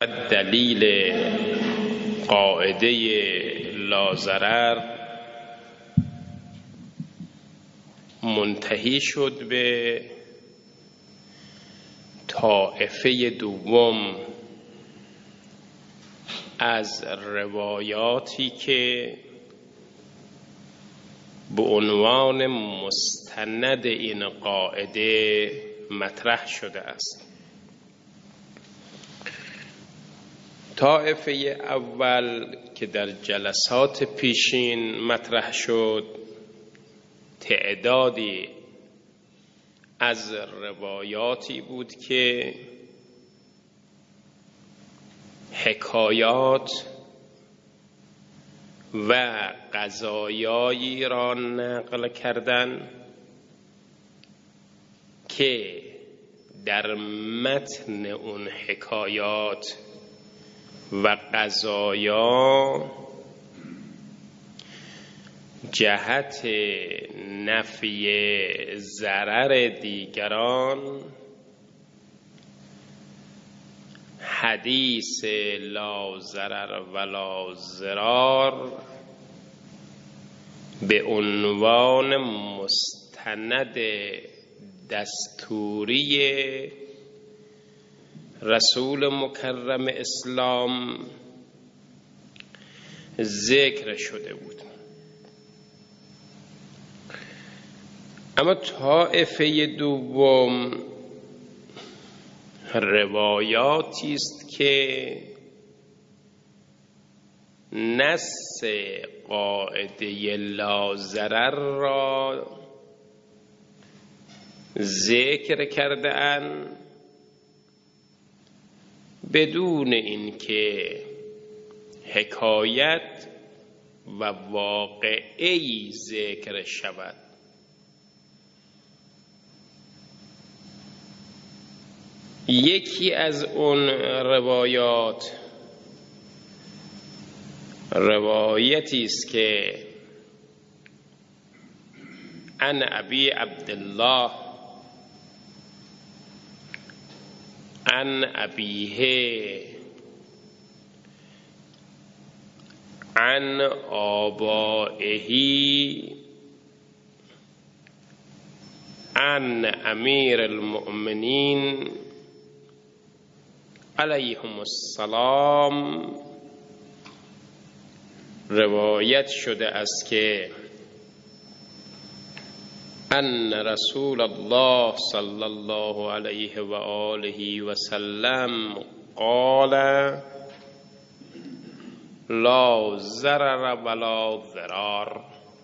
دلیل قاعده لاضرر منتهی شد به طایفه دوم از روایاتی که به عنوان مستند این قاعده مطرح شده است. طایفه اول که در جلسات پیشین مطرح شد، تعدادی از روایاتی بود که حکایات و قضایایی را نقل کردند که در متن اون حکایات و قضایا جهت نفی ضرر دیگران حدیث لا ضرر ولا ضرار به عنوان مستند دستوری رسول مکرم اسلام ذکر شده بود. اما طایفه دوم روایاتی است که نص قاعده لا ضرر را ذکر کرده اند بدون اینکه حکایت و واقعه‌ای ذکر شود. یکی از اون روایتی است که عن ابی عبدالله عن ابیه عن آبائه عن امیر المؤمنین علیهم السلام روایت شده است که ان رسول الله صلی الله علیه و آله و سلم قال لا ضرر ولا ضرار.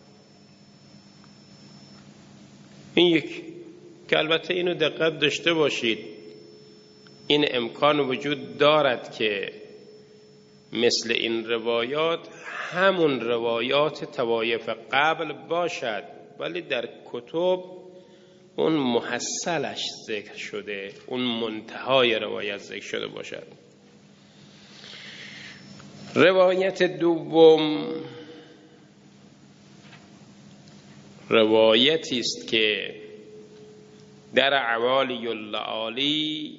این یک که البته اینو دقت داشته باشید، این امکان وجود دارد که مثل این روایات همون روایات طوایف قبل باشد، ولی در کتب اون محصلش ذکر شده، اون منتهای روایت ذکر شده باشد. روایت دوم روایتی است که در اعوالی اللآلی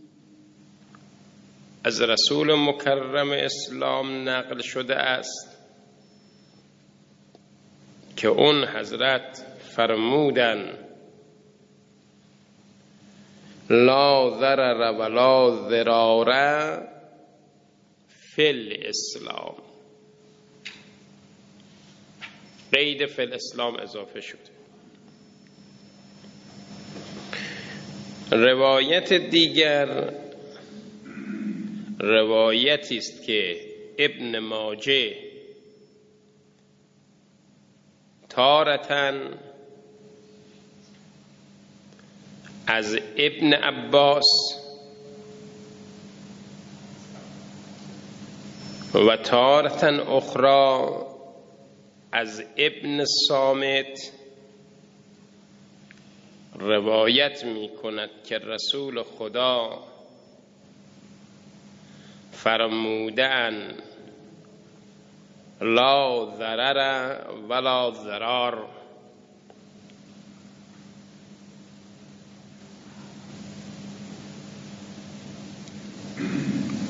از رسول مکرم اسلام نقل شده است که اون حضرت فرمودند لا ضرر ولا ضرار فی الاسلام. قید فی الاسلام اضافه شده. روایت دیگر روایتی است که ابن ماجه تارتن از ابن عباس و تارتن اخرى از ابن صامت روایت می کند که رسول خدا فرمودن لا ضرر ولا ضرار.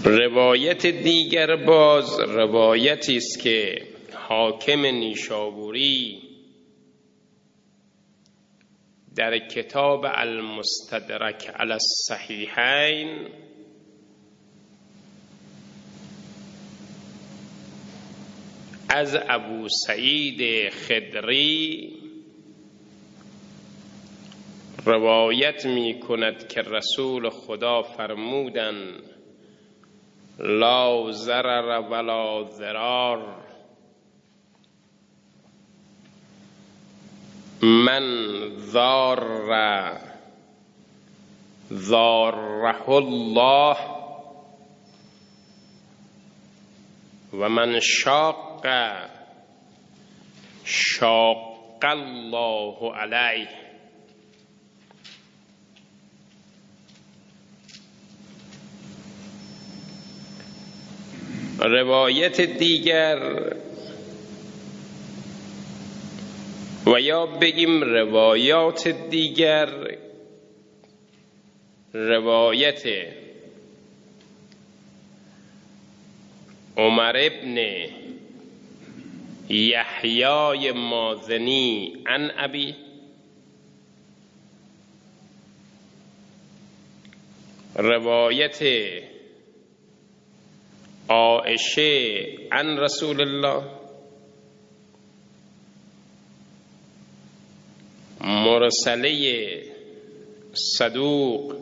روایت دیگر باز روایتی است که حاکم نیشابوری در کتاب المستدرک علی الصحیحین از ابو سعید خدری روایت می کند که رسول خدا فرمودند لا ضرر ولا ضرار، من ضاره الله و من شاق الله علیه. روایت دیگر و یا بگیم روایات دیگر روایت عمر ابن یحیی مازنی عن ابی، روایت عایشه عن رسول الله، مرسله صدوق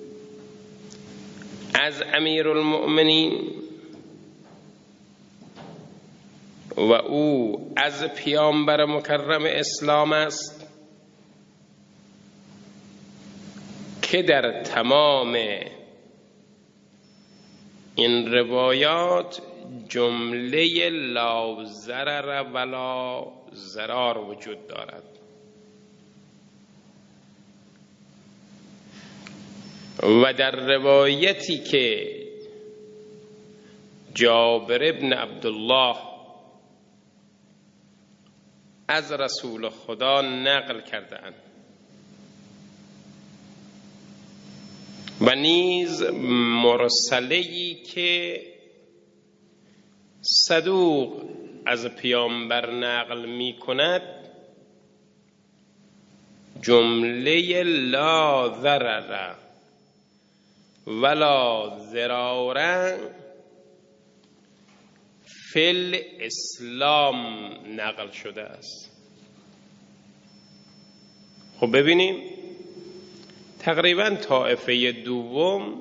از امیر المؤمنین و او از پیامبر مکرم اسلام است که در تمام این روایات جمله لا ضرر ولا ضرار وجود دارد و در روایتی که جابر ابن عبدالله از رسول خدا نقل کردند و نیز مرسله‌ای که صدوق از پیامبر نقل می کند جمله لا ضرر ولا ضرار فی الاسلام نقل شده است. خب ببینیم تقریبا طائفه دوم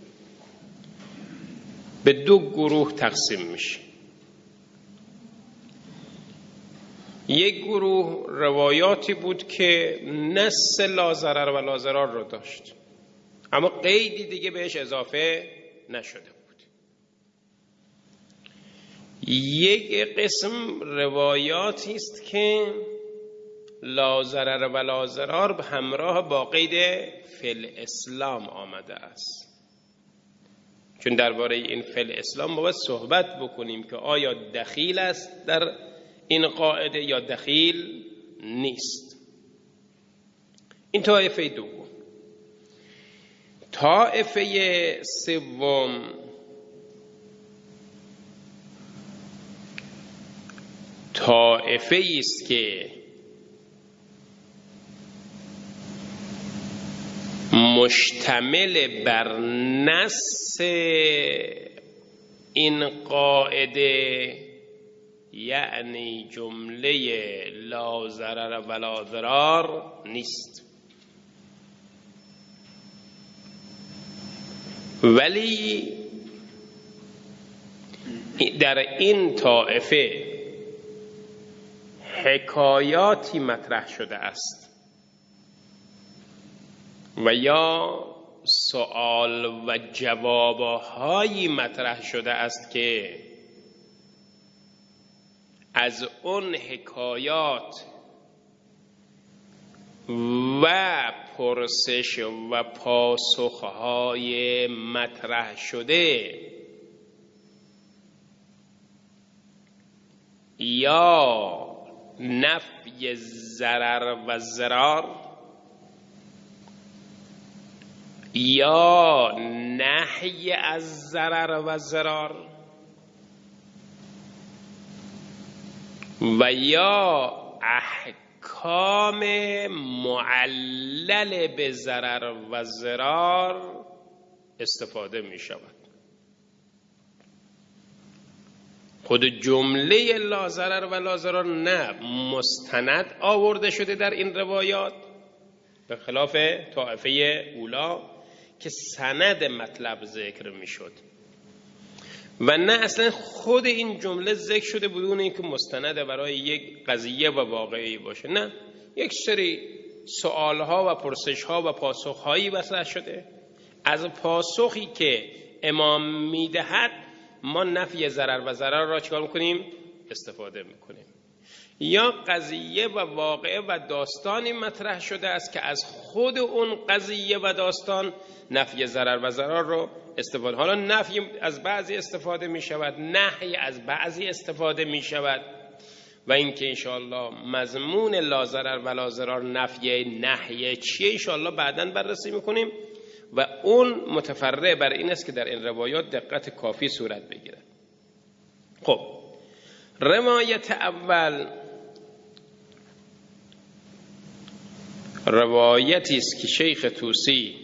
به دو گروه تقسیم میشه. یک گروه روایاتی بود که نص لا ضرر و لا ضرار رو داشت اما قیدی دیگه بهش اضافه نشده بود. یک قسم روایاتی است که لا ضرر و لا ضرار به همراه با قید فی الاسلام آمده است. چون درباره این فی الاسلام ما باید صحبت بکنیم که آیا دخیل است در این قاعده یا دخیل نیست. این طایفه دوم. طایفه سوم طایفه است که مشتمل بر نص این قاعده یعنی جمله لا ضرر ولا ضرار نیست، ولی در این طائفه حکایاتی مطرح شده است و یا سوال و جوابهایی مطرح شده است که از اون حکایات و پرسش و پاسخهای مطرح شده یا نفی ضرر و ضرار یا نهی از ضرر و ضرار و یا احکام معلل به ضرر و ضرار استفاده می شود. خود جمله لا ضرر و لا ضرار نه مستند آورده شده در این روایات، به خلاف طائفه اولا که سند مطلب ذکر می شد و نه اصلا خود این جمله ذکر شده بدون اینکه مستند برای یک قضیه و واقعی باشه. نه، یک سری سوالها و پرسشها و پاسخهایی مطرح شده. از پاسخی که امام میدهد ما نفی ضرر و ضرر را چیکار میکنیم؟ استفاده میکنیم. یا قضیه و واقعه و داستانی مطرح شده است که از خود اون قضیه و داستان نفی ضرر و ضرر رو استفاده. حالا نفی از بعضی استفاده می شود، نهی از بعضی استفاده می شود و اینکه انشاءالله مضمون لا ضرر و لا ضرر نفی نهی چیه انشاءالله بعداً بررسی میکنیم و اون متفرع بر این است که در این روایات دقت کافی صورت بگیرد. خب روایت اول روایتی است که شیخ طوسی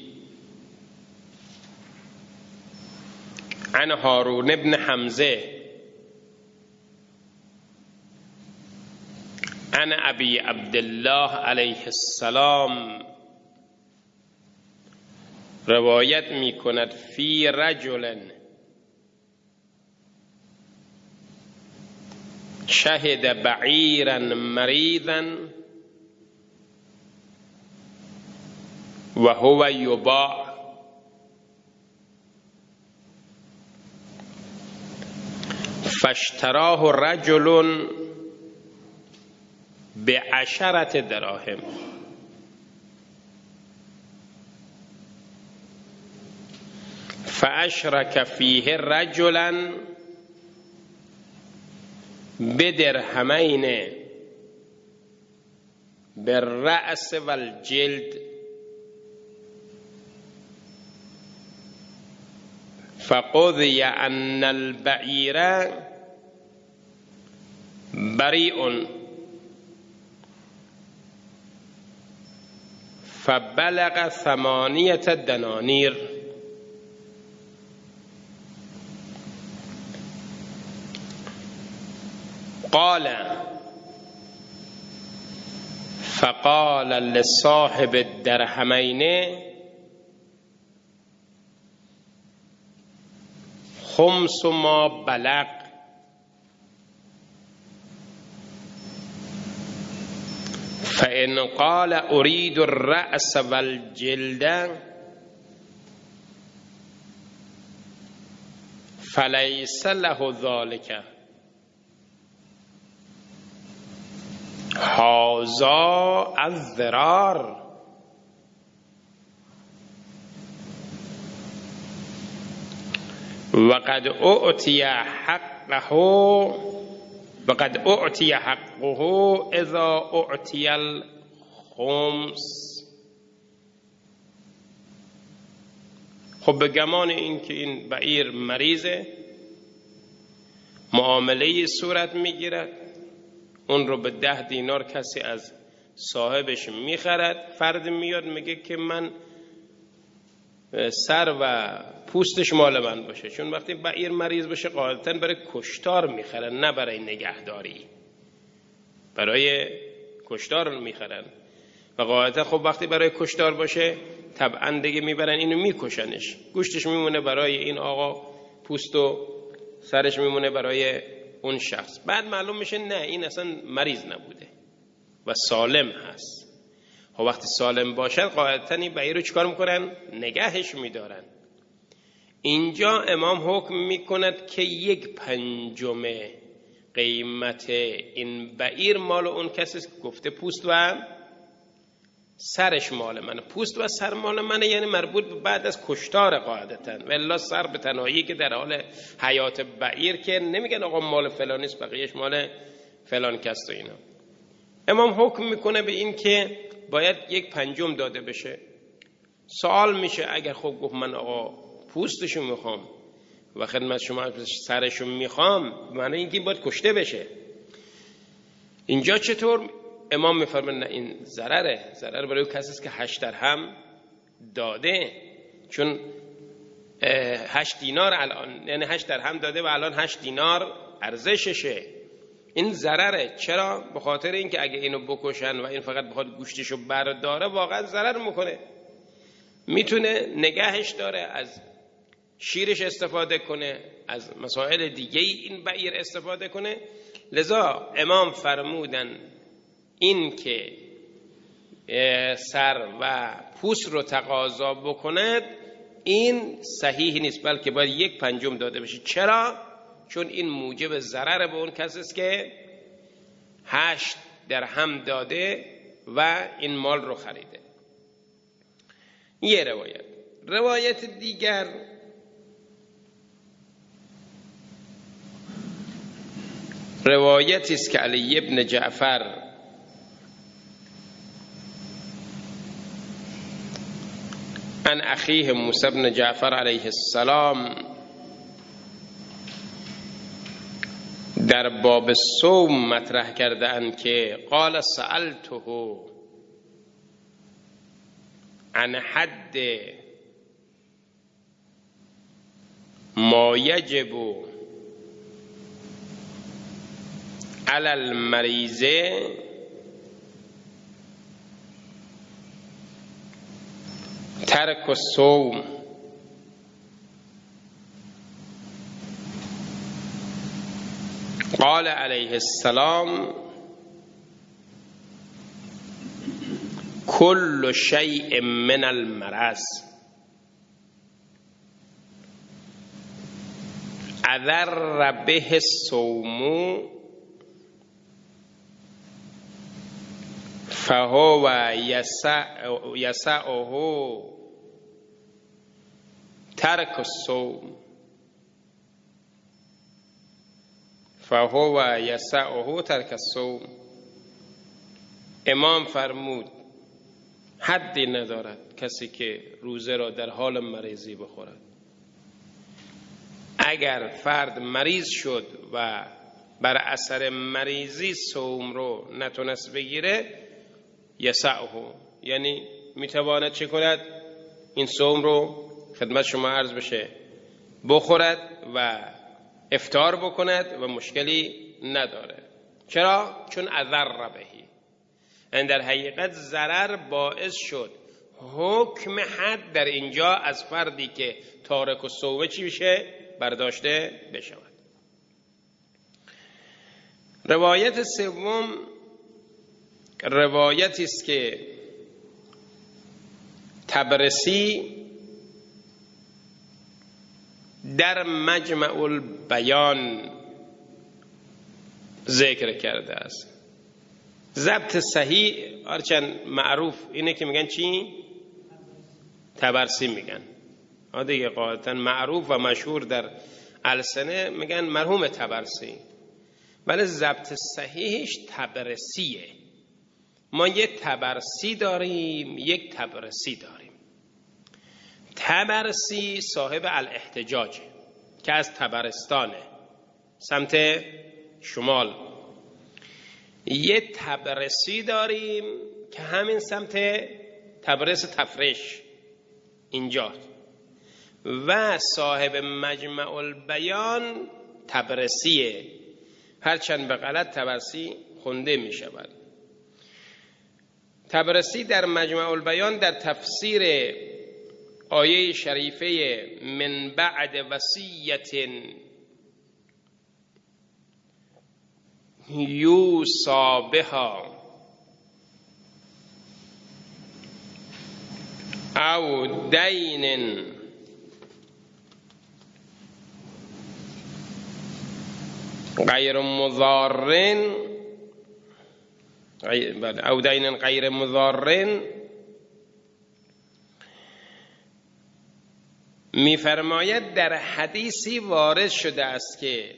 عن هارون ابن حمزه عن ابی عبدالله علیه السلام روایت می کند فی رجل شهد بعیرا مریضا و هو یباع فاشتراه رجل ب10 دراهم فاشرک فیه رجلا بدرهمین بالرأس والجلد فقضی ان البعیر بریء فبلغ 8 دنانیر. قال فقال لصاحب الدرهمین خمس ما بلغ فإن قال أريد الرأس والجلد فليس له ذلك هذا الضرار وقد أعطي حقه اذا أعطي الخمس. خب به گمان این که این بعیر مریضه معامله صورت میگیرد، اون رو به 10 دینار کسی از صاحبش میخرد. فرد میاد میگه که من سر و پوستش مال من باشه، چون وقتی بعیر مریض باشه قاعدتاً برای کشتار میخرن نه برای نگهداری، برای کشتار میخرن و قاعدتاً خب وقتی برای کشتار باشه طبعاً دیگه میبرن اینو میکشنش، گوشتش میمونه برای این آقا، پوست و سرش میمونه برای اون شخص. بعد معلوم میشه نه این اصلا مریض نبوده و سالم هست. خب وقتی سالم باشد قاعدتاً این بعیر رو چیکار میکنن؟ نگهش میدارن. اینجا امام حکم میکند که 1/5 قیمت این بعیر مال اون کسی که گفته پوست و سرش مال منه. پوست و سر مال منه یعنی مربوط به بعد از کشتار قاعدتاً، و الا سر به تنهایی که در حال حیات بعیر که نمیگن آقا مال فلان نیست بقیهش مال فلان کس و اینا. امام حکم میکنه به این که باید 1/5 داده بشه. سوال میشه اگر خب گفت من آقا پوستشو میخوام و خدمت شما سرشو میخوام، معنی اینکه باید کشته بشه. اینجا چطور؟ امام میفرماید نه، این ضرر برای کسی است که 8 درهم داده، چون 8 دینار الان، یعنی 8 درهم داده و الان 8 دینار ارزششه. این ضرره. چرا؟ به خاطر اینکه اگه اینو بکشن و این فقط بخواد گوشتشو برداره واقعا ضرر میکنه. میتونه نگهش داره، از شیرش استفاده کنه، از مسائل دیگه این بعیر استفاده کنه. لذا امام فرمودن این که سر و پوست رو تقاضا بکند این صحیح نیست، بلکه باید 1/5 داده بشه. چرا؟ چون این موجب ضرر به اون کسی است که 8 درهم داده و این مال رو خریده. یه روایت دیگر روایتی است که علی ابن جعفر عن اخیه موسی بن جعفر علیه السلام در باب صوم مطرح کردند که قال سألته عن حد ما یجب علی المریض ترک الصوم قال علیه السلام كل شيء من المرض اضر به الصوم فهو يسعه ترك الصوم فهو يسعه ترك الصوم. امام فرمود حدی ندارد کسی که روزه را در حال مریضی بخورد. اگر فرد مریض شد و بر اثر مریضی صوم رو نتونست بگیره، یسعه، یعنی میتواند چه کند؟ این صوم رو خدمت شما عرض بشه بخورد و افطار بکند و مشکلی نداره. چرا؟ چون اضر بهی، این در حقیقت ضرر باعث شد حکم حد در اینجا از فردی که تارک الصوم چی بشه؟ برداشته بشود. روایت سوم روایتی است که طبرسی در مجمع البیان ذکر کرده است. ضبط صحیح هرچند معروف اینه که میگن چی؟ طبرسی میگن. دیگه قاعدتا معروف و مشهور در السنه میگن مرحوم طبرسی، ولی ضبط صحیحش طبرسیه. ما یک طبرسی داریم، یک طبرسی داریم. طبرسی صاحب الاحتجاج که از طبرستانه، سمت شمال. یک طبرسی داریم که همین سمت تبرز تفرش اینجا، و صاحب مجمع البیان طبرسیه، هرچند به غلط طبرسی خونده می شود. طبرسی در مجمع البیان در تفسیر آیه شریفه من بعد وصیت یوصی بها او دین غیر مضار او دین غیر مضار می‌فرماید در حدیثی وارد شده است که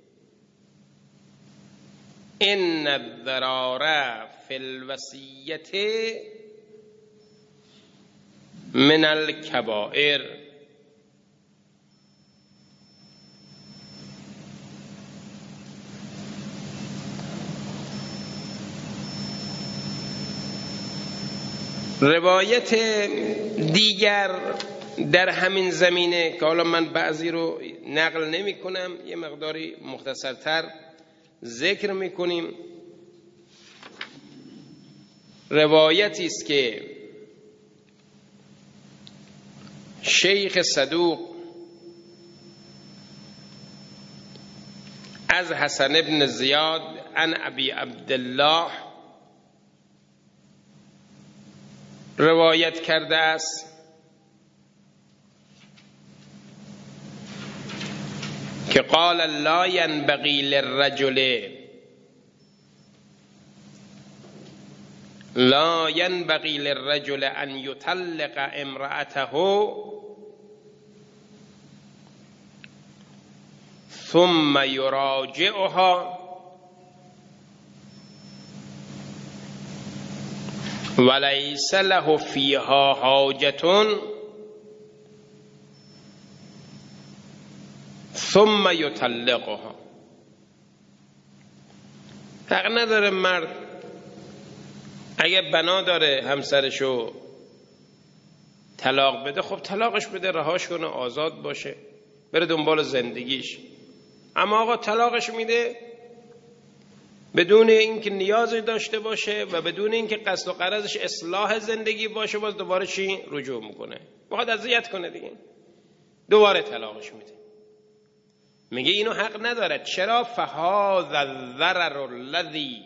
ان الضرار فی الوصیة من الکبائر. روایت دیگر در همین زمینه که حالا من بعضی رو نقل نمی کنم، یه مقداری مختصرتر ذکر می کنیم. روایتی است که شیخ صدوق از حسن ابن زیاد عن ابی عبدالله روایت کرده است که قال لا ينبغي للرجل ان يطلق امرأته ثم يراجعها وليس له فيها حاجة ثم يطلقها. حق نداره مرد اگه بنا داره همسرشو طلاق بده، خب طلاقش بده، رهاش کنه، آزاد باشه، بره دنبال زندگیش. اما آقا طلاقش میده بدون اینکه نیازی داشته باشه و بدون اینکه قصد و غرضش اصلاح زندگی باشه، باز دوباره چی؟ رجوع میکنه، میخواد اذیت کنه دیگه، دوباره طلاقش میده. میگه اینو حق نداره. چرا؟ فهذا الضرر الذي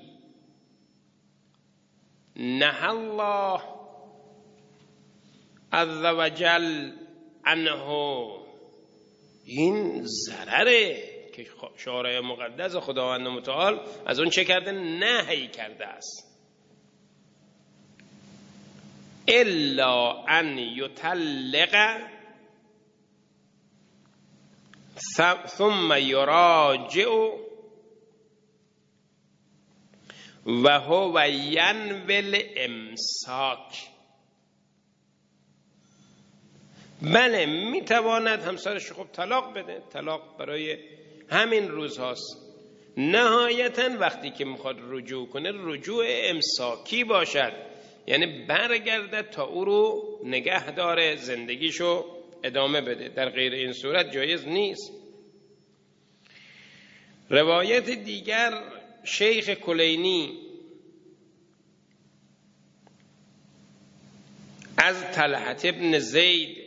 نهى الله عز وجل عنه، این ضرره که شارع مقدس خداوند متعال از اون چه کرده؟ نهی کرده است. الا ان یطلق ثم یراجع و هو ینوی الامساک. بله میتواند همسرش خب طلاق بده، طلاق برای همین روز هاست، نهایتا وقتی که میخواد رجوع کنه رجوع امساکی باشد، یعنی برگرده تا او رو نگه داره، زندگیشو ادامه بده، در غیر این صورت جایز نیست. روایت دیگر شیخ کلینی از طلحة ابن زید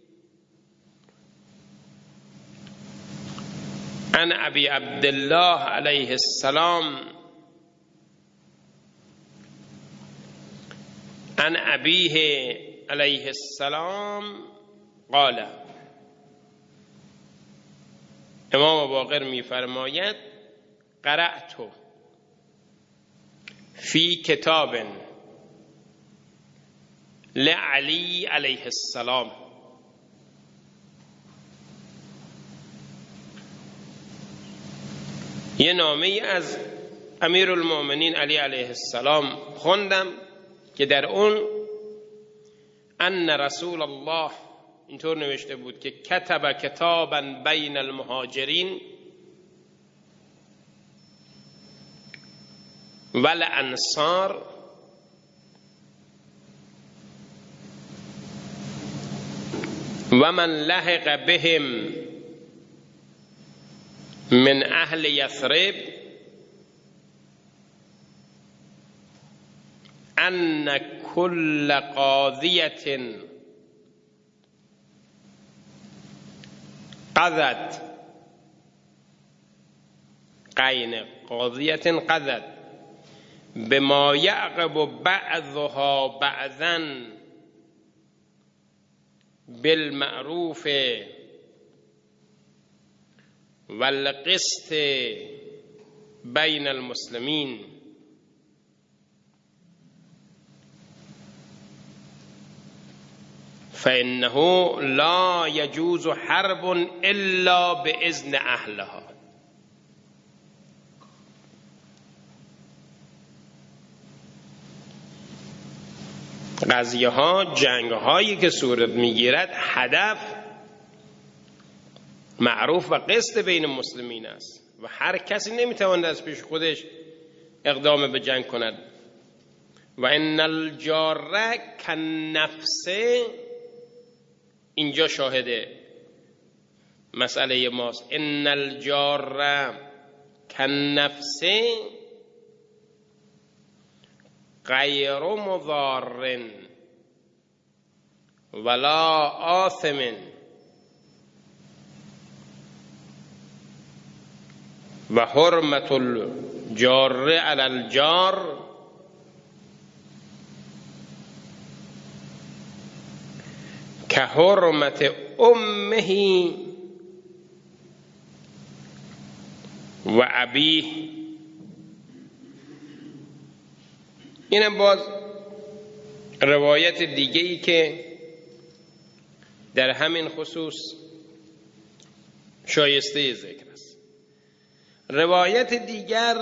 عن ابی عبدالله علیه السلام عن ابیه علیه السلام قال، امام باقر میفرماید قرأت فی کتاب لعلی علیه السلام، یه نامه از امیر المؤمنین علی علیه السلام خوندم که در اون ان رسول الله اینطور نوشته بود که کتب کتابا بین المهاجرین والانصار و من لحق بهم من اهل یثرب ان كل قاضیة قضت قین قاضیة قضت بما یعقب بعضها بعضا بالمعروف والقسط بین المسلمین فإنه لا يجوز حرب إلا بإذن أهلها. قضیه ها، جنگ هایی که صورت میگیرد هدف معروف و قسط بین مسلمین است و هر کسی نمیتواند از پیش خودش اقدام به جنگ کند. و ان الجار کالنفس، اینجا شاهد مسئله ماست. ان الجار کالنفس غیر مضار ولا آثم و حرمت الجار علی الجار که حرمت امه و ابیه. اینم باز روایت دیگه‌ای که در همین خصوص شایسته ذکر است. روایت دیگر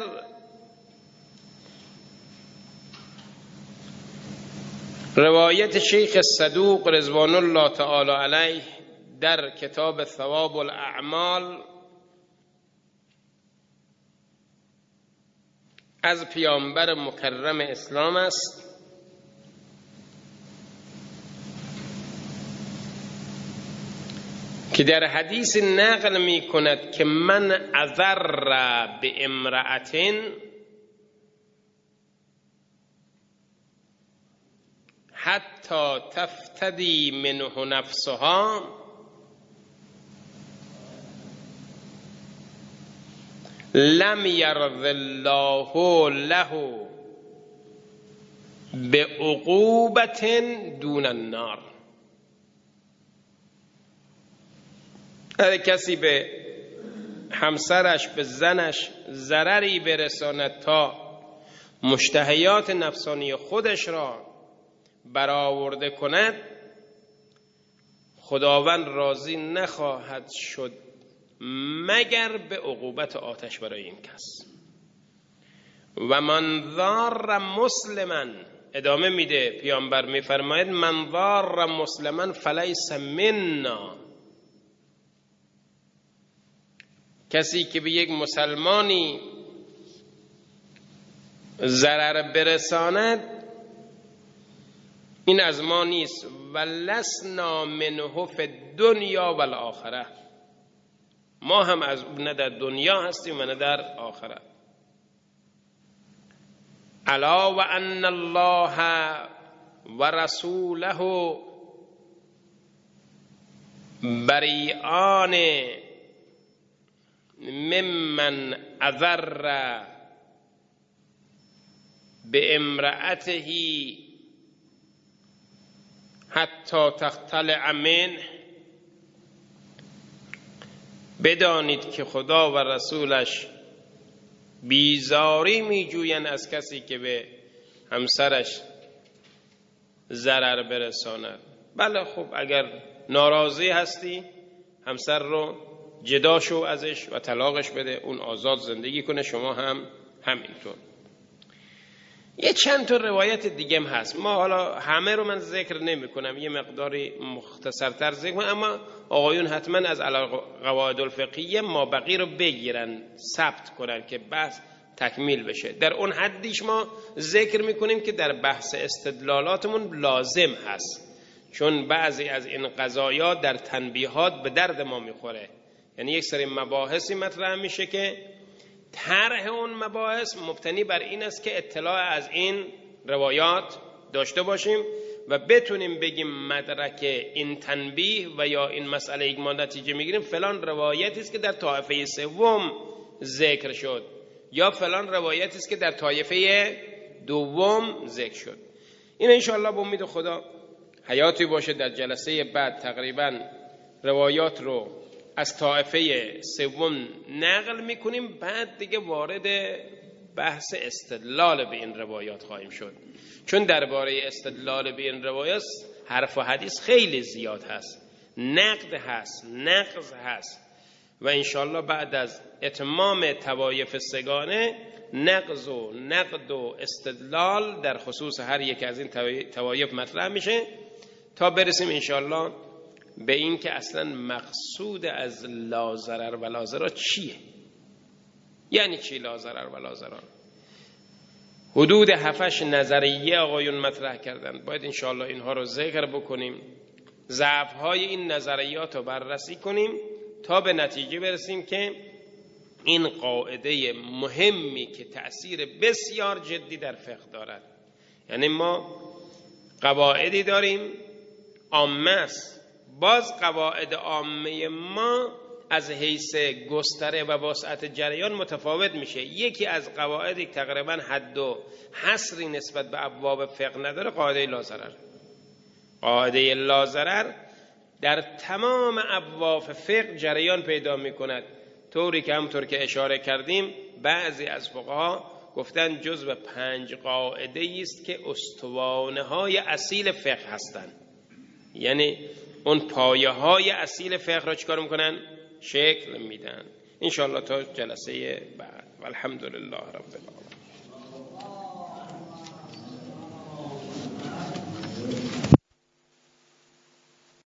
روایت شیخ صدوق رضوان الله تعالی علیه در کتاب ثواب الاعمال از پیامبر مکرم اسلام است که در حدیث نقل می کند که من اضر به امرأت حتی تفتدی منه نفسها لم یرض الله له بعقوبة دون النار. اگه کسی به همسرش، به زنش ضرری برساند تا مشتهیات نفسانی خودش را برآورده کند، خداوند راضی نخواهد شد مگر به عقوبت آتش برای این کس. و من ضار مسلما، ادامه میده پیامبر میفرماید من ضار مسلما فلیس منا، کسی که به یک مسلمانی ضرر برساند این از ما نیست. و لسنا منه فی الدنیا و الاخره، ما هم از او نه در دنیا هستیم و نه در آخرت. الا و ان الله و رسوله بریئان ممن اضر به امرأته حتی تختلع منه. بدانید که خدا و رسولش بیزاری می جویند از کسی که به همسرش ضرر برساند. بله خب اگر ناراضی هستی همسر رو جدا شو ازش و طلاقش بده، اون آزاد زندگی کنه، شما هم همینطور. یه چند تا روایت دیگه هم هست، ما حالا همه رو من ذکر نمی کنم، یه مقداری مختصرتر ذکر کنم، اما آقایون حتما از قواعد الفقهیه ما بقی رو بگیرن ثبت کنن که بحث تکمیل بشه. در اون حدیش ما ذکر میکنیم که در بحث استدلالاتمون لازم هست، چون بعضی از این قضایا در تنبیهات به درد ما میخوره. یعنی یک سری مباحثی مطرح میشه که طرح اون مباحث مبتنی بر این است که اطلاع از این روایات داشته باشیم و بتونیم بگیم مدرک این تنبیه و یا این مسئله یک ما نتیجه میگیریم فلان روایتی است که در طایفه سوم ذکر شد یا فلان روایتی است که در طایفه دوم ذکر شد. این انشاءالله به امید خدا حیاتی باشه در جلسه بعد تقریبا روایات رو از طایفه سوم نقل میکنیم، بعد دیگه وارد بحث استدلال به این روایات خواهیم شد، چون درباره استدلال به این روایات حرف و حدیث خیلی زیاد هست، نقد هست، نقض هست و انشالله بعد از اتمام توایف سگانه نقض و نقد و استدلال در خصوص هر یک از این توایف مطرح میشه تا برسیم انشالله به این که اصلا مقصود از لا ضرر و لا ضرار چیه. یعنی چی لا ضرر و لا ضرار؟ حدود 7 نظریه آقایون مطرح کردند. باید انشالله اینها رو ذکر بکنیم، ضعف‌های این نظریات رو بررسی کنیم تا به نتیجه برسیم که این قاعده مهمی که تأثیر بسیار جدی در فقه دارد. یعنی ما قواعدی داریم عامه است، باز قواعد عامه ما از حیث گستره و وسعت جریان متفاوت میشه. یکی از قواعدی تقریبا حد و حصری نسبت به ابواب فقه نداره، قاعده لا ضرر. قاعده لا ضرر در تمام ابواب فقه جریان پیدا میکند، طوری که همونطور که اشاره کردیم بعضی از فقها گفتن جزو 5 قاعده است که استوانه های اصیل فقه هستند. یعنی اون پایه های اصیل فقه را چیکار میکنن؟ شکل میدن. انشاءالله تا جلسه بعد. والحمدلله رب العالمین.